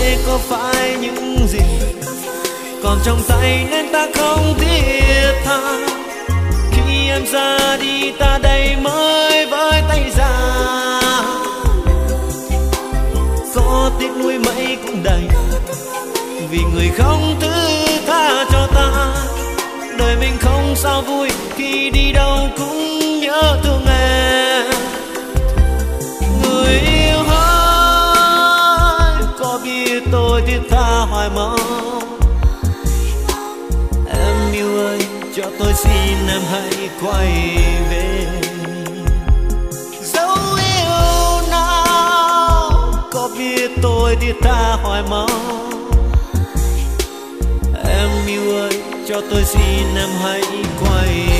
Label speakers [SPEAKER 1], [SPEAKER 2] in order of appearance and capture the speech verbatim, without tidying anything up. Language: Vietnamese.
[SPEAKER 1] thế có phải những gì còn trong tay nên ta không thiết tha. Khi em ra đi ta đây mới với tay ra, có tiếc nuối mấy cũng đành, vì người không thứ tha cho ta. Đời mình không sao vui khi đi đâu cũng nhớ thương em. Người yêu hỡi, có biết tôi thiết tha hoài mong. Em yêu ơi, cho tôi xin em hãy quay về. Dấu yêu nào có biết tôi thiết tha hoài mong. Em yêu ơi, cho tôi xin em hãy quay